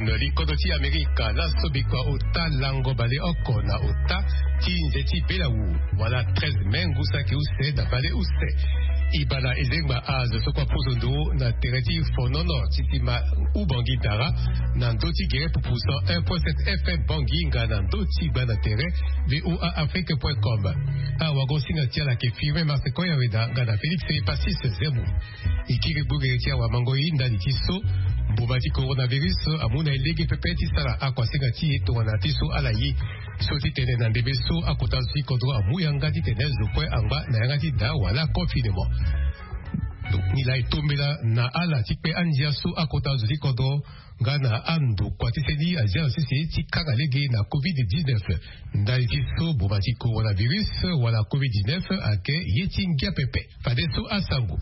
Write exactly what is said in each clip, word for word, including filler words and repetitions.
Cameroun, Likodoti Amerika, la Sobikwa Ota, Lango Bale Oko, na Ota, Tinjeti Belaou, voilà treize Mengusa qui Use, na Bale Use. Ibala Ezengba Az, Sokwa Pozondo, na Tereti Fonono, Titima Ubangi Dara, Nandoti Gere Poupousan un point sept F M Banginga, Nandoti Bana Tere, V O A Afrique point com. A Wagosinga Tiala Kefirme, Marsekoya Weda, Gana Félix et Passis Zemou. Ikiri Bougeretia Wamangoi, Ndalitiso, Boubati coronavirus, Amuna Lege Pepeti Sara, Aquasegati, Toanatiso Alayi, Soti Tene Nandebeso, Akotansi Kodro, Amuyangati Tene, Zokwe Amba, Nayangati Da, Wala, confinement. Donc, Nila Tombela, Na Ala, Tikpe Andiaso, Akotansi Kodro, Gana Ando, Kwatiseni, Azia, Sisi, Tikaka Lege, na covid dix-neuf. Ndalitiso, Boubati coronavirus, Wala covid dix-neuf, Ake, Yetingia Pepe, Fadeso Asango.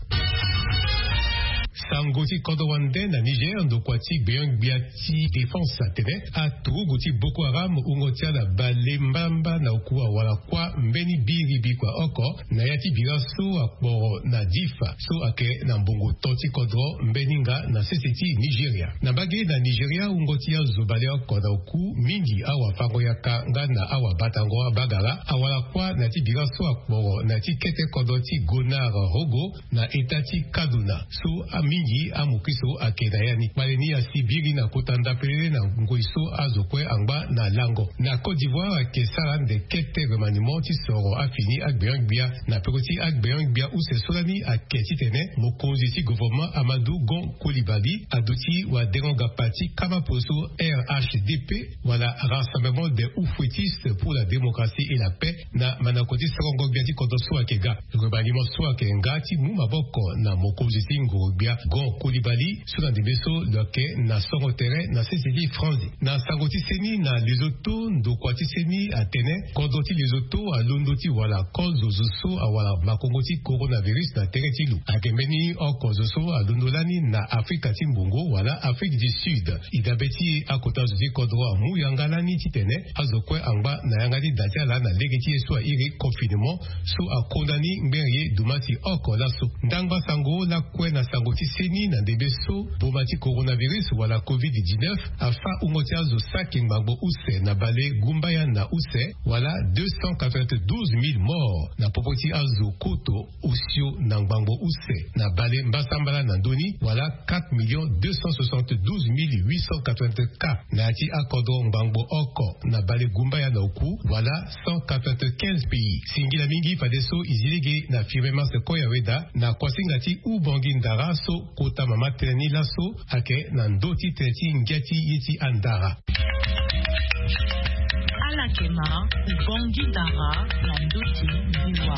Sangoti Kodowande na Niger ndo kwati Beyong Biati défense atene a Turugoti Boko Haram ungotia na Balembamba na ukuwa wala kwa mbeni biri bikwa oko na yati biraso akbo na difa so ake na mbongo toti kodro mbeninga na C C T Nigeria na bage na Nigeria ungotia zobale oko na uku mingi awa fango yaka nga na awa batango bagara awala kwa na ti biraso akbo na ti kete kodoti Gonar Rogo na etati Kaduna so mingi amukiso akedayani maleni ya Sibiri na kotanda pelele na ngoiso azokwe angba na lango na Côte d'Ivoire ke saran de kete remaniement ti soro afini akbeyang bia na pekoti akbeyang bia ou se solani aketi tene mokonzi ti gouvernement Amadou Gon Coulibaly aduti wa deronga parti Kamaposo R H D P wala rassemblement des oufouettistes pour la démocratie et la paix na manakoti sorongo bia ti kodoso akega remaniement so akenga ti mu maboko na mokonzi ti ngorobia Gon Coulibaly sous de beso loke na songo terrain na C C D France na sangoti seni na Lesotho ndo kwati seni atene kodoti Lesotho a londoti wala kozo zoso a wala makongoti coronavirus na tereti lu akemeni o kozo so a londolani na Afrika timbongo wala Afrique du Sud idabeti akota zozi kodro mu yangalani titene azokwe angba na yangadi datiala na legeti so iri confinement so a kondani ngberye dumati oko laso ndangba sango la kwe na sangoti seni na debeso bomati coronavirus wala covid dix-neuf afa umotia zo saking bango use na bale gumbaya na use wala deux cent quatre-vingt-douze mille morts na popoti azo koto osio na bango use na bale mbasambala na ndoni wala quatre millions deux cent soixante-douze mille huit cent quatre-vingt-quatre cas na ati akodo bango oko na bale gumbaya na oku wala cent quatre-vingt-quinze pays singila mingi fadeso izilege na firmement se koya weda na kwasingati ubangi ndara so kota mama teni laso ake na ndoti teti ngeti yeti andara alakema ubangi ndara na ndoti diwa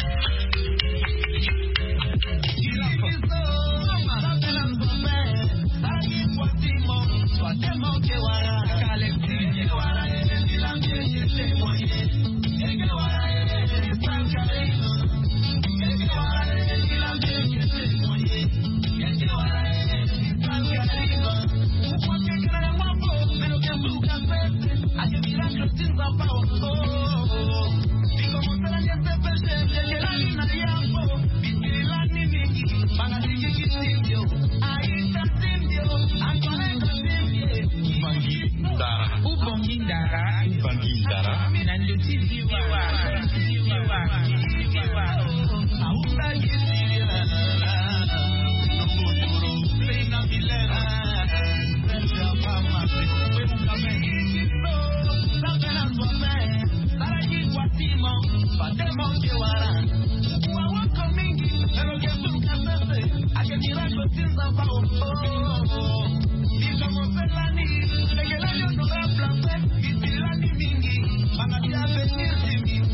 Mingi,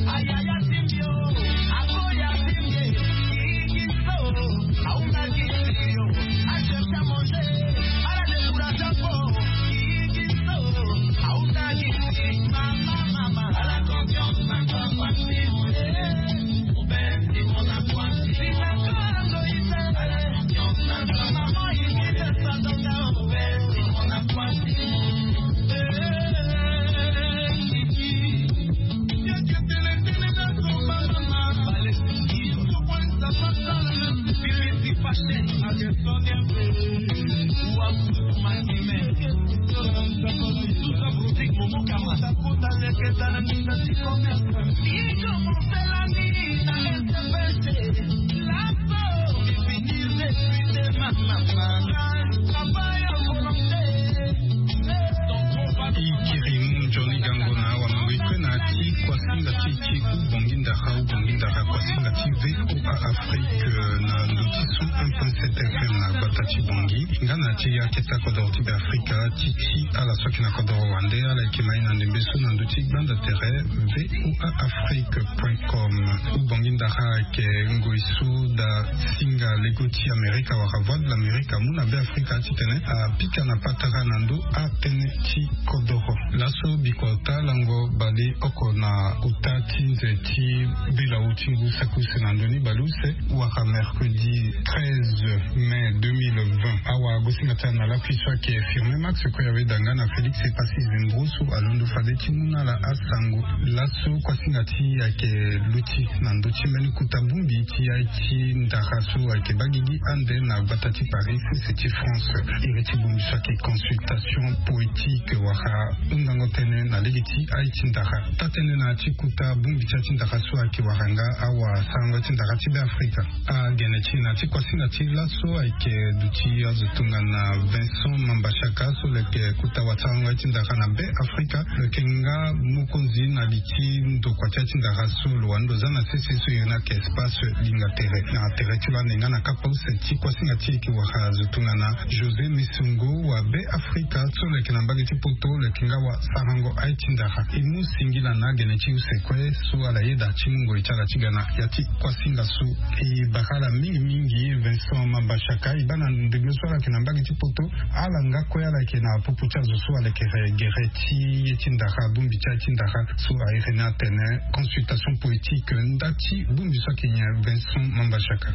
Ikirimu Johnny Gangona wa Mangwikwe na ati kwa singa chichi ubonginda ha ubonginda ha kwa singa chive u a Afrique na ndotisu un point sept F M na batachi bongi ngana ati ya keta kodorti be Afrika chichi ala soki na kodoro wande ala ikimai na ndimbesu na ndoti banda tere v u a Afrique point com ubonginda ha ke ngoisu da singa legoti Amerika wa ravod l'Amerika muna be Afrika chitene a pika na patara nando a tene chi kodoro laso bikota lango bali oko na utati nzeti bila uchingu sakuse nandoni baluse waka mercredi treize mai deux mille vingt awa gosinga na la piswa ke firme max ko yawe dangana Felix et Passi Zembrusu alondo fadeti muna la asango laso kwa singati yake luti nandochi meni kutabumbi ti yaiti ndaraso yake bagigi ande na batati Paris c'est France ireti bumbi ke consultation poétique waka ungango tene na legiti aiti ndara tatene na chikuta bumbi cha ndara so yake waranga awa sango ndara ti be Afrika a geneti na ti kwa singati laso yake duti azutunga na Vincent Mambashaka so leke kuta watango yati ndara na be Afrika leke nga mukonzi na liti ndo kwa chati ndara so luando zana sisi so yona ke espace linga tere na tere tila nenga na kapa use ti kwa singati ki waka azutunga na José Misungo wa be Afrika so leke na mbagi ti poto leke nga wa sarango aiti ndara imu singila na geneti usekwe so ala yeda chimungo itala chigana yati kwa singa so i bakala mingi mingi Vincent Mambashaka ibana ndeglo so la ke na mbagi ti poto ala nga ko yala ke na pupu cha zo so ala ke gereti yeti ndara bumbi cha ti ndara so a irena tene consultation poétique ndati bumbi so ke nya Vincent Mambashaka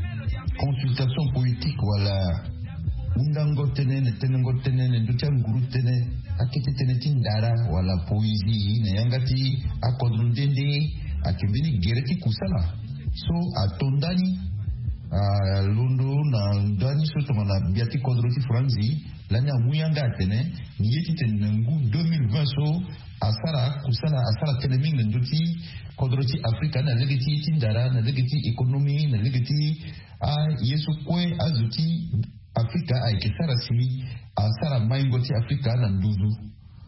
consultation poétique wala undango tene tenengo tene nducha nguru tene akete tene tindara wala poésie ne yangati akodrundende akembini gereti kusala so atondani a londo na ndani so tomana biati kodroti franzi lanya muyanga tene niyeti tenengu deux mille vingt so asara kusala asara tene mingi nduti kodroti Afrika na legeti tindara na legeti economy na legeti a yesu kwe azuti Afrika aikisara si asara maingoti Afrika na ndudu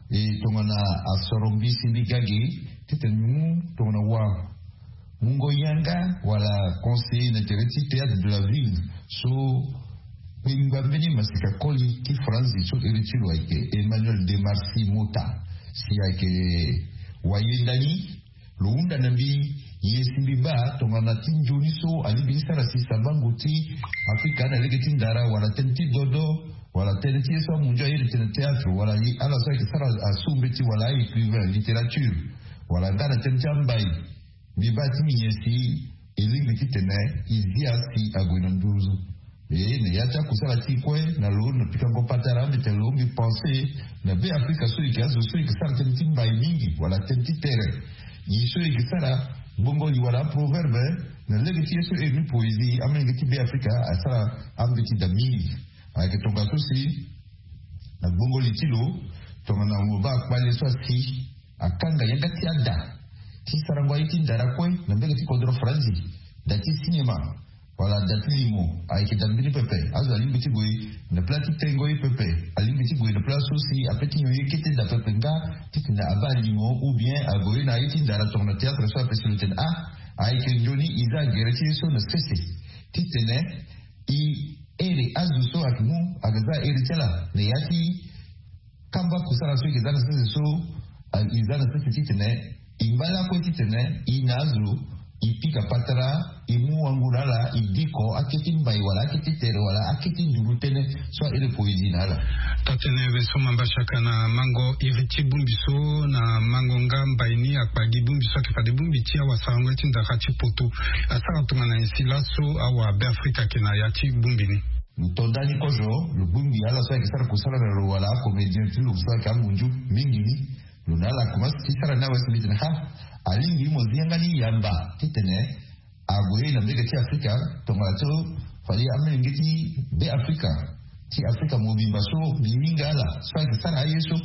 e tongana asorombi simbi gagi titenu tongana wa mungo yanga wala conseil na tereti théâtre de la ville so pinga mbeni masika koli ki franzi so eritilo aike Emmanuel de Marcy Mota si aike wayendani luunda nambi yesimbi ba tongana tinjoni so alibini sara si sabango ti Afrika na legeti ndara wala tenti dodo wala tenti so munjo yiri tene théâtre wala yi ala so ki sara asumbe ti wala écrivain littérature wala ngana tenti ambai bibati miyesi elingi ti tene izia si agwena nduzu e ne yacha kusala ti kwe na lo na pika ngo patara mbete lo mi penser na be Afrika so ki azo so ki sara tenti mbai mingi wala tenti tere yiso ki sara bongo li wala proverbe na legeti yeso e mi poésie amengi ti be Afrika asara ambeti da mingi ayeke tonga so si na bongo li tilo tonga na moba kwale so si akanga yanga ti ada ti sarangwa iti ndara kwe na mbege ti kodro franzi da ti cinema wala da ti limo ayeke dambini pepe azo alimbi ti goe na pla ti tengo ye pepe alimbi ti goe na pla so si apeti nyo ye kete da pepe nga titi na aba limo ou bien agoe na iti ndara tonga na théâtre so apesi lo ten a ayeke njoni iza gere ti so na sese ti tene i ere azu so akimu agaza ere tela ne yati kamba kusala so yeke za na sese so iza na sese ti tene imbala ko ti tene inazu ipika patara imu wangurala idiko aketi mbai wala aketi tere wala aketi nduru tene so ere poésie nala tatene Vincent Mambashaka na mango iriti bumbiso na mango ngamba ini akpagi bumbiso ke fade bumbi tia wasango ti ndaka ti poto asara tunga na insilaso awa be Afrika ke na yati bumbini mutondani kojo lubumbi ala so ekisara kusala na ro wala comédien ti lubsa ka munju mingi lunala kuma tisara na wesi mitena ha alingi mo ziangani yamba titene agwe na mbege ti Afrika tomato fali amengi ti be Afrika ti Afrika mo bimba so biminga ala so ekisara yeso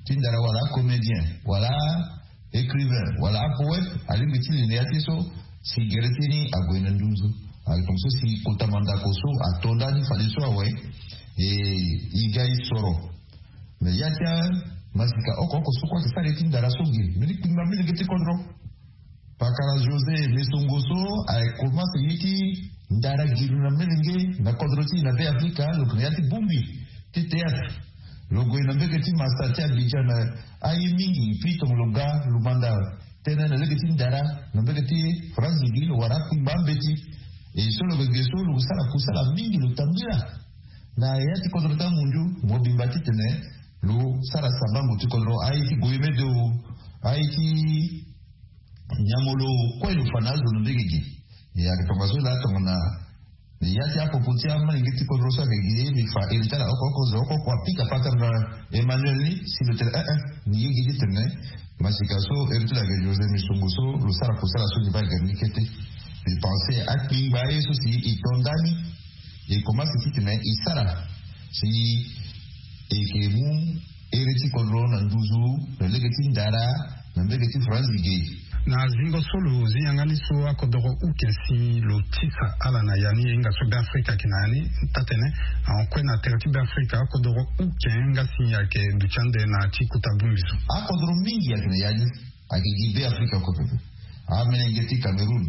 tindara wala comédien wala écrivain wala poète alimbiti lineatiso si geretini agwena nduzu alitomso si kotamanda koso atondani faliso awe e igai soro me yatia masika oko koso kwa kisari tindara songi mili kumamili geti kodro pakala José Mesongoso ay commence yiti ndara giru na melenge na kodro ti na be Afrika lo kreati bumbi ti théâtre logo ina mbege ti masati abijana ayi mingi pito mlonga lumanda tena na lege ti ndara na mbege ti France gilo wara kumbambeti e solo bege solo usala kusala mingi lutambira na yati kodro ta munju mobimbati tene lo sara sabango ti kodro ayi ti goyemedo ayi ti nyamolo kwa ilufanazo ndegegi ya kitongazo la tongona yati hapo putia mali ngiti ko rosa ngegi mi fa ilitala oko ko zo ko kwa pika paka na Emmanuel ni si le tele eh ni ngegi tene masikaso ilitala ge José Mesongoso lo sara kusala so ni baga ni kete il pensait à qui va eso si itondani et comment c'est tene isara si et que mu ereti ko lo na nduzu le legeti ndara na legeti France gege na zingo solo ziyanganiso akodoro ukensi lo tisa ala na yani inga so Afrika kinani tatene en kwena territoire Afrika akodoro ukenga sinya ke duchande na chikuta bumbiso akodoro mingi yakina yani akigibe Afrika ko pepe amenengeti Cameroun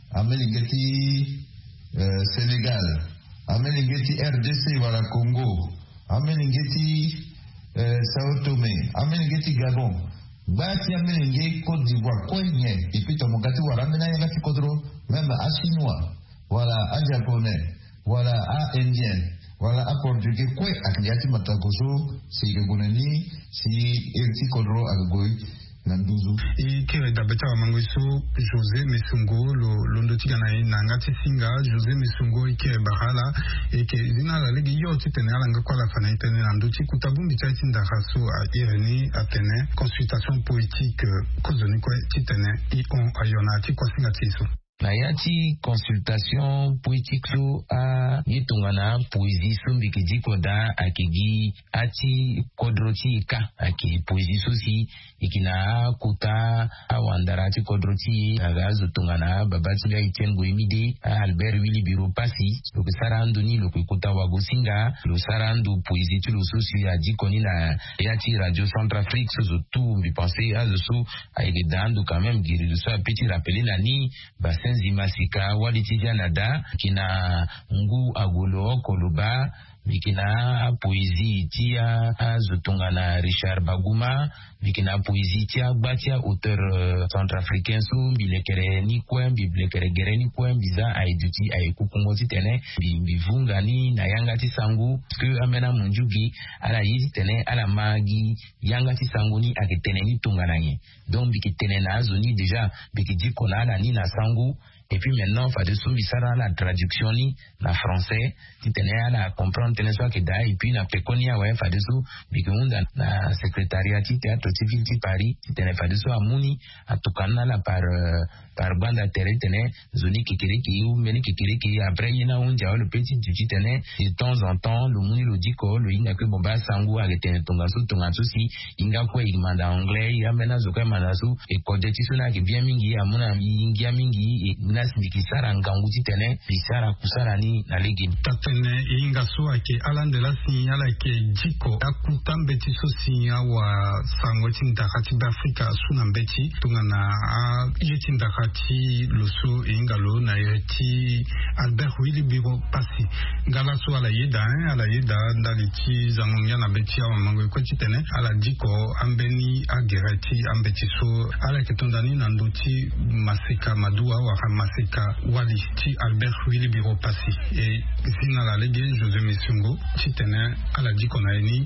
amenengeti uh, Senegal amenengeti R D C wala Congo amenengeti uh, Sao Tome amenengeti Gabon bati amenenge Côte d'Ivoire kwenye ipita mugati wala amena yangati kodro même à chinois wala à japonais wala à indien wala à portugais kwe akiyati matagoso si gegoneni si erti kodro agoi nanduzu e kere da beta mangoiso José Mesongo lo londoti kana nangati singa José Mesongo ike bahala e ke zina la legi yo titene ala ngakwa la fana itene nanduti kutabumbi tsaiti ndakaso a ireni atene consultation politique kozoni kwa titene i on ayona ti kwa singa tiso na yati consultation politique so a yitungana poésie so mbiki koda akigi ati kodroti ka aki poésie so si ikina kuta awandara ti kodroti agazo tungana babati ya itengo imide Albert Willy Biro Pasi lo sarando ni lo kuta wagosinga lo sarando poésie tu lo so si adikoni na yati radio Centrafrique so tout mbi penser à so aigedando quand même giri so petit rappeler la ni bassin Zimasika walitija nada kina ngu agolo koluba mikina poésie tia azotungana Richard Baguma mikina poésie tia batia auteur uh, centrafricain so bilekere ni kwem bilekere gere ni kwem biza aiduti aikukungo titene bivunga ni na yangati sangu que amena munjugi ala yiti tene ala magi yangati sangu ni akitene ni tungana ye donc bikitene na azoni déjà bikidi kona ni na sangu. Et puis maintenant, il faut que la traduction ni na français, tu tenais à comprendre, tu soit que d'ailleurs, et puis na péconia ouais, il faut que na secrétariat du théâtre civil de Paris, tu tenais à faire à Mouni, à Tukana là par par bande à terre, tenais zoni kikiriki ou meni kikiriki. Après il y a un diao le petit tu tenais de temps en temps le Mouni le diko le inga que bomba sangu a été tongasu tongasu si inga quoi il manda anglais, il amena zoka manasu et kodetissona qui bien mingi amuna ingia mingi et sindikisara nganguti tene bisara kusara ni na legi tatene inga so ake alandela sinyala ke jiko akutambe tiso sinya wa sangweti ndakati d'Africa suna mbeti tungana yeti ndakati loso inga lo na yeti Albert Willy Biro Pasi ngala so ala yeda ala yeda ndaliti zangonya na beti ya mango kweti tene ala jiko ambeni agereti ambeti so ala ketondani na ndoti masika madua wa Masika wali ti Albert Willy Biro Pasi et zina la lege José Mesongo titene ala dikona eni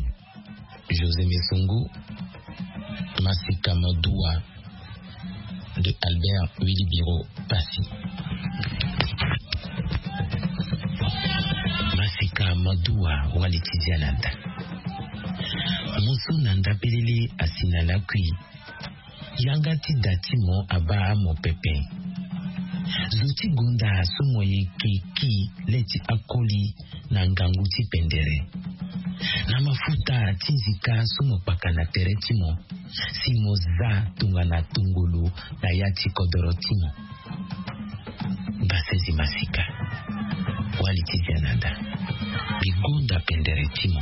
José Mesongo Masika Madua de Albert Willy Biro Pasi Masika Madua wali ti diananda Musu nanda pelele asina la kui yangati datimo aba mo pepe Zuti gunda sumoye kiki leti akoli na nganguti pendere. na mafuta tinzika sumo pakana tere timo simo za tunga na tungulu na yati kodoro timo basezi masika waliti janada bigonda pendere timo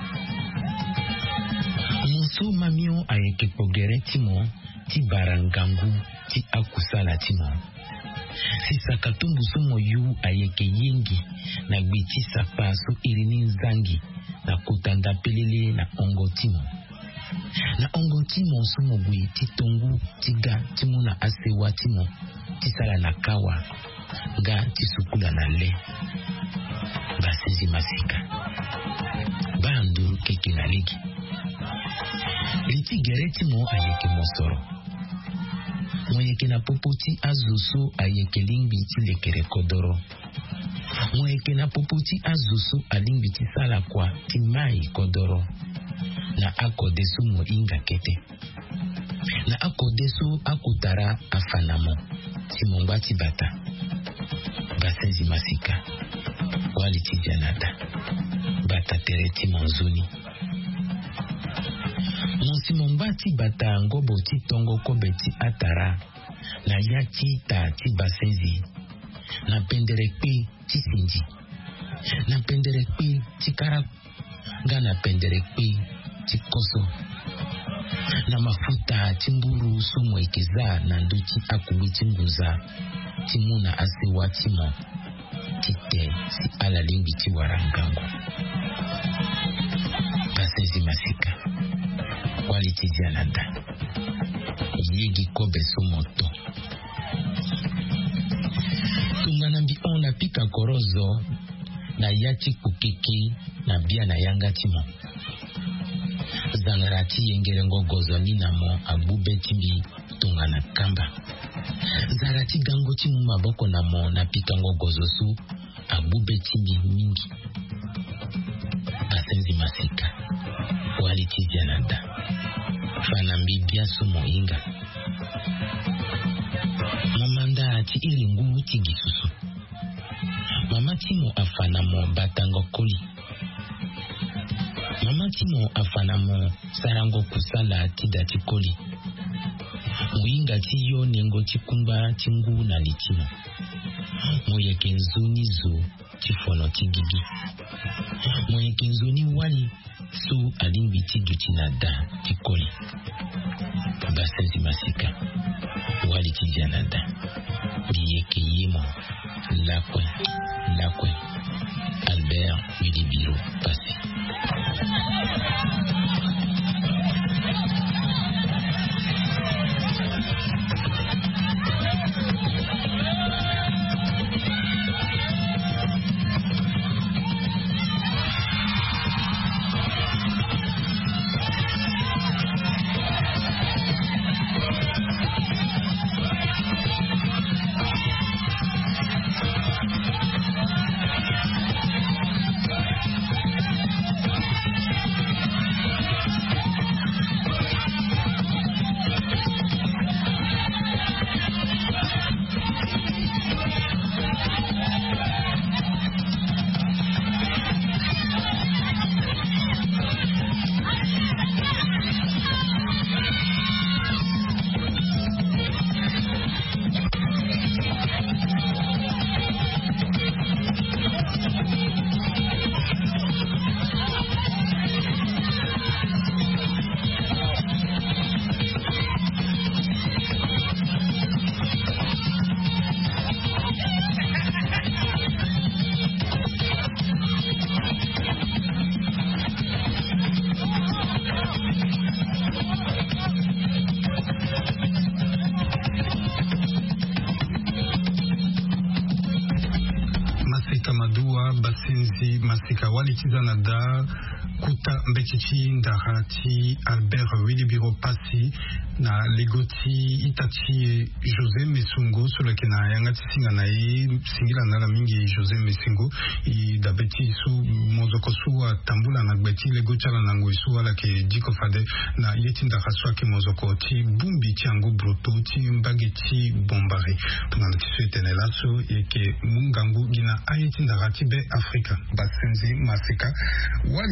monso mamio ayeke pogere timo ti barangangu ti akusala timo sisa katumbu sumo yu ayeke yengi na gbiti sapa su irini nzangi na kutanda pelele na ongo timo na ongo timo sumo gui ti tongu tiga timo na asewa timo ti sala na kawa ga ti sukula na le basezi masika ba nduru keke na leki liti gere timo ayeke mosoro moyeke na popoti azusu ayeke lingbi ti lekere kodoro moyeke na popoti azusu alingbi ti sala kwa ti mai kodoro na akodesu mo inga kete na akodesu akutara afanamo ti mongba ti bata basenzi masika wali ti janata bata tere ti monzuni monsi mongba ti bata ngobo ti tongo kobe ti atara na yati ta ti basenzi na pendere kpe ti sinji na pendere kpe ti kara ga na pendere kpe ti koso na mafuta ti mburu sumo ekeza na ndu ti akubi ti mbuza ti muna asewa timo ti te si ala lingbi ti warangangu basenzi masika wali ti janada yegi kobe sumo to tungana mbi on na pika korozo na yati kukiki na bia na yanga timo zangarati yengere ngogozo ni namo abube timbi tungana kamba zarati gango timu maboko namo na pika ngogozo su abube timbi mingi basenzi masika wali ti janada fana mbi bia sumo inga mamanda ti iringu ti gisusu mama timo afanamo batango koli mama timo afanamo sarango kusala ti dati koli muinga ti yo nengo ti kumba ti ngu na litimo moyeke nzoni zo ti fono ti gigi moyeke nzoni wali su alingbi ti duti na da ti koli basenzi masika wali ti janada biyeke yemo lakwe lakwe Albert Wilibiro Passy. basenzi masika wali tizanada kuta mbechichi ndarati Albert Wilibiro Passy na legoti itachi José Mesungo sur lequel na yangati singa na ye singila na mingi José Mesungo i dabeti su mozoko su tambula na gbeti legoti ala nango su ala ke diko fade na yeti ndakaswa ke mozoko ti bumbi ti ango broto ti mbageti bombare tunana ti suetene laso e ke mungangu gina ayeti ndarati be Afrika basenzi masika wali tizana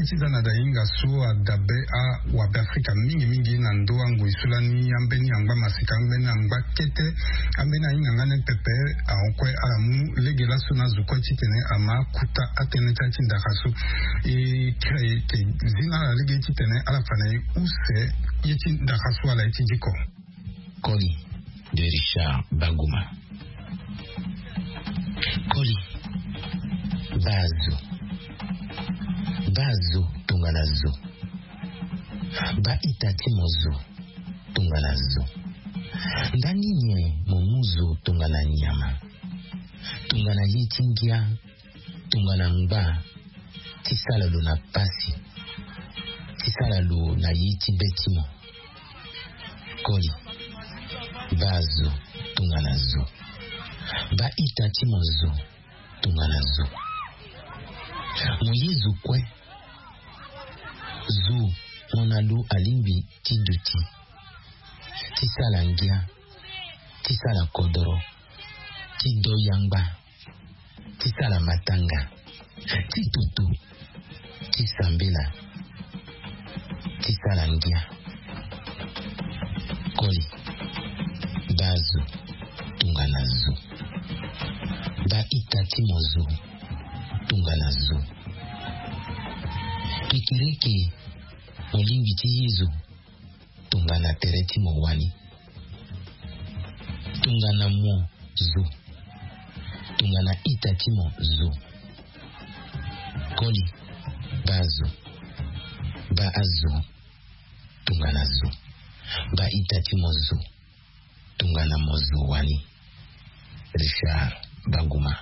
da inga so adabe a wabe Afrika mingi mingi na ndo angu isulani ambeni amba masika ambeni amba kete ambeni inga ngane pepe a onkwe alamu lege la suna zukwa chitene ama kuta atene chachi ndakasu e kreye ke zina la lege chitene ala fane use yechi ndakasu ala yechi jiko Koli de Richard Baguma. Koli Bazo Bazo tunganazo Ba itati mozo tunganazo Ndani nye mumuzo tungana nyama Tungana yitingia Tungana mba Tisala lo na pasi Tisala lo na yiti betimo Koli Bazo tunganazo Ba itati mozo tunganazo Moyezu kwe Zu monalu alimbi tiduti Tisala ngia Tisala kodoro Tido yangba Tisala matanga Titutu Tisambela Tisala ngia Koli Bazo tunganazo Ba itati mozo tunganazo Kikireke Olimbi tiyezo Tungana tereti mwani Tungana mo zo Tungana itati mo zo Koli Bazo Ba azo Tunganazo Ba itati mo zo Tungana mo zo wani Richard Baguma.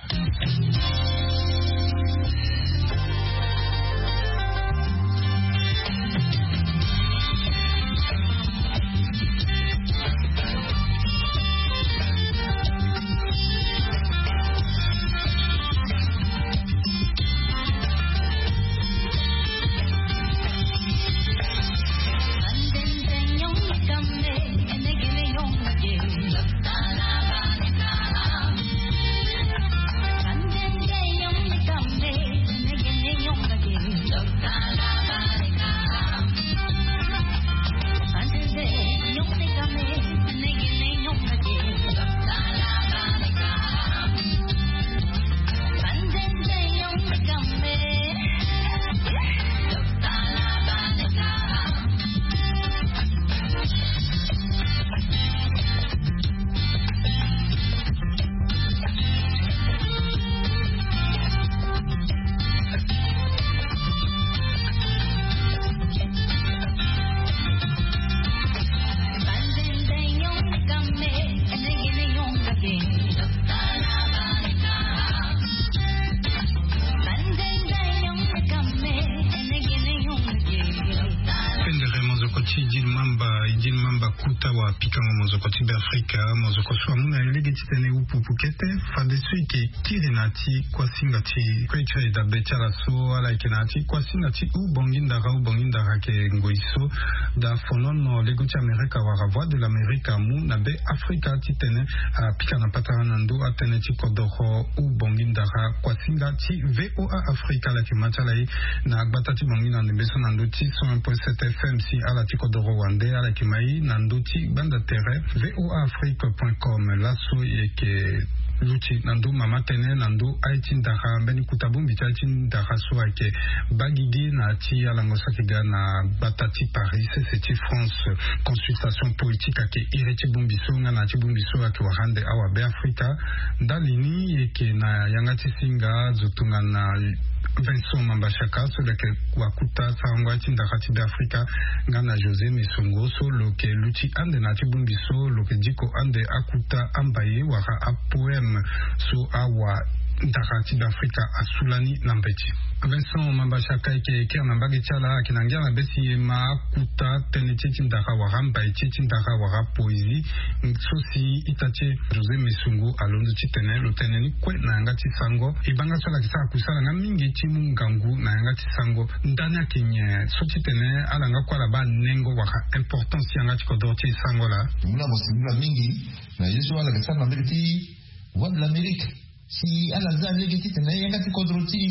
wa pikango mozoko tibe Afrika mozoko swa muna elege titene upu pukete fadesu ke kirenati kwa singati kwa icha da betala so ala ikenati kwa singati u bonginda ra u bonginda ra ke ngoiso da fonono lego ti Amerika wa voix de l'America mu na be Afrika titene a pikana patana ndo atene ti kodoro u bonginda ra kwa singati V O A Afrika la ke machala na batati bonginda ne beso nando ti cent un point sept F M si ala ti kodoro wande ala ke mai nando ti banda terre V O A Afrique point com laso yeke luti nando mama tene nando Haïti ndaka mbeni kutabumbi ti Haïti ndaka so ake bagigi na ti alango sakiga na batati Paris c'est ti France consultation politique ake ireti bumbiso nga na ti bumbiso ake warande awa be Afrika ndalini yeke na yanga ti singa zotunga na Vincent Mambashaka solo ke wakuta sangwa ti ndaka ti be Afrika nga na José Mesongo solo ke luti ande na ti bumbiso lo ke diko ande akuta ambaye waka a poème so awa ndaka ti be Afrika asulani nambeti Vincent Mambashaka ke ke na mbage tiala ke nangia na besi ma akuta tene ti ndaka waka mbaye ti ndaka waka poésie so si itache José Mesongo alondo ti tene lo tene ni kwe na yanga ti sango ibanga sala ki sa kusala nga mingi ti mungangu na yanga ti sango ndani akenye so ti tene alanga kwala ba nengo waka importance yanga ti kodor ti sango la mula mosimula mingi na yesu ala ke sa na mbele ti voix de l'Amérique si ala za lege ti tene yanga ti kodor ti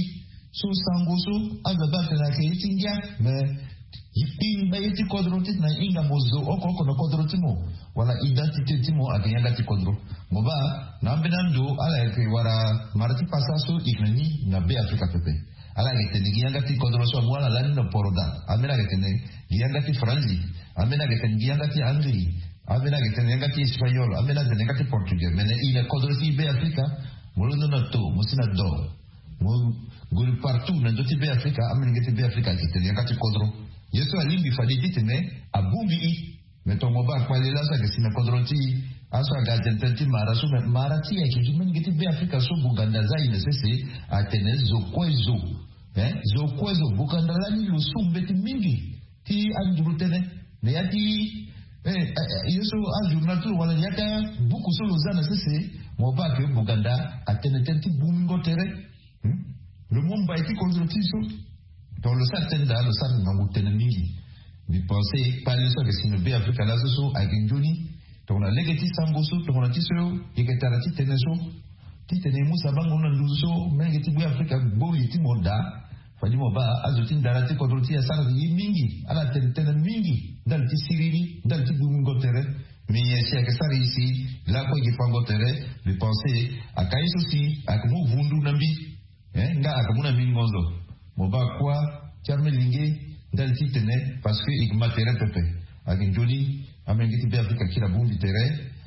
so sangoso azaba tena ke itingia me inga yeti kodroti na inga mozo oko oko no kodroti mo wala identity timo agenda ti kodro moba na benando ala ke wara marati pasaso ignani na be Afrika pepe ala ke tene gianga ti kodro so mwala lani no poroda amena ke tene gianga ti franzi amena ke tene gianga ti angli amena ke tene gianga ti espagnol amena ke tene ti portugais mena ile kodro ti be Afrika molo no to musina do mo gulu partout na do ti be Afrika amena ke ti be Afrika ke tene gianga ti kodro yeso alimbi faditi tene abumbi i metongo ba kwa lela sa ke sina kodroti aso agatenti marasu marati ya kijumen giti be Afrika so buganda za ine sese atene zo kwezo eh zo kwezo buganda lani lo sumbeti mingi ti anduru tene ne yati eh yeso ajurna tu wala yata buku so lozana sese mo ba ke buganda atene tenti bumingo tere hmm? Le monde ba iti kodroti so dans le certain da le certain na mutene mingi vi pensez pas le so que sino be Afrika la so aginjoni tona legeti sangoso tona tiso iketara titeneso titenemu sabango na nduso megeti be Afrika bo yiti moda fadi moba azuti ndarati kodroti ya sara mingi ala tene mingi dal ti siriri dal ti bumungo tere mais c'est que ça ici là quoi qui pango tere vi pensez akaiso si akmu vundu nambi eh nga akamuna mingozo moba kwa charmelinge dal ti tene parce que ik matériel pepe aginjoni amengiti be Afrika kila bumbi tere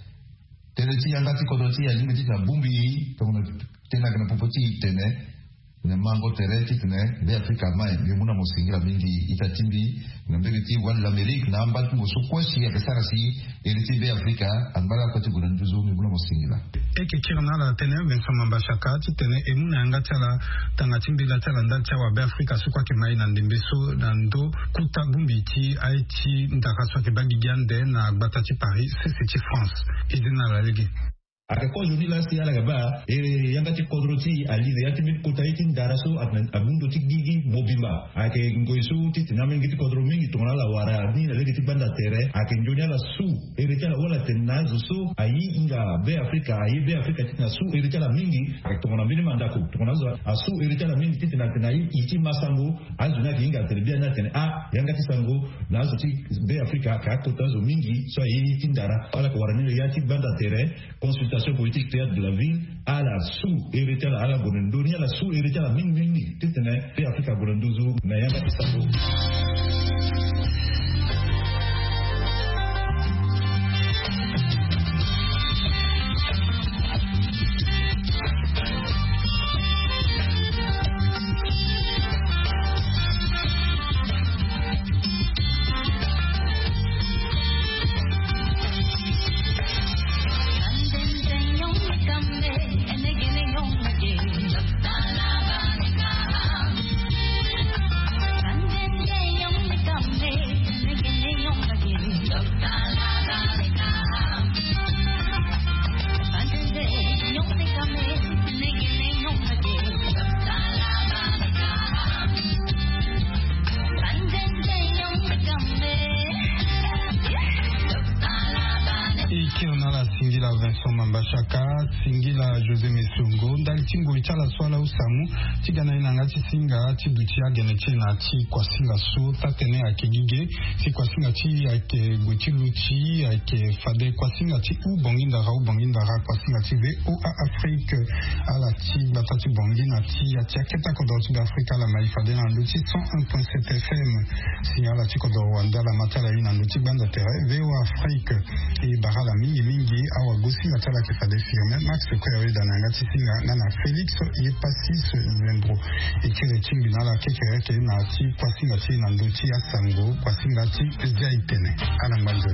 tere ti yangati kodoti ya limiti na bumbi tona tena kana popoti tene na mango tere ti tene be Afrika mai yemuna mosingira mingi itatimbi na mbegiti wan l'Amérique na ambatu mo sokwashi ya kasara si eliti be Afrika ambala kwati guranduzo yemuna mosingira eke kirna la tene Vincent Mambashaka ti tene emuna ngata la tanga timbi la tala ndalcha wa be Afrika sokwa ke mai na ndembeso na ndo kuta bumbi ti Haiti ndakaswa ke bagigande na batati Paris c'est c'est France idina la ligi akako joni la si ala gaba e yangati kodroti ali yati min kutaiti ndaraso abundo ti gigi mobimba ake ngoisu ti tinamen giti kodro mingi tona la wara ni la giti banda tere ake njonya la su erita la wala tenazo so ayi inga be Afrika ayi be Afrika tina su erita la mingi ake tona mbini mandako tona zo asu erita la mingi tina tina yi iti masango azuna ki inga terbia na tene a yangati sango nazo ti be Afrika ka kotazo mingi so ayi tindara ala ko warani yati banda tere consultation politique théâtre de la ville à la sous-héritière à la Bonendoni à la sous-héritière à la Ming-Ming Titene et Afrika Bonendozo Nayanga Tisabo. Vincent Mambashaka singila José Mesongo ndali tingo itala swala usamu tigana inanga tisinga tibutia geneche na ti kwa singa so tatene akegige si kwa singa ti ake gotiluchi ake fade kwa singa ti u bonginda ra u bonginda ra kwa singa ti ve o a Afrique ala ti batati bongina ti ati aketa kodoti d'Afrique la mai fade na luti cent un point sept F M si ala ti kodo wanda la matala ina luti banda tere ve o Afrique e barala mingi mingi awa gosi la tala ke fade firme Max Kwere dana ngati singa nana Felix ye pasis membro e kele chimbi nala kekere ke na ti kwa singa ti na nduti ya sango kwa singa ti jaitene ala mbanzo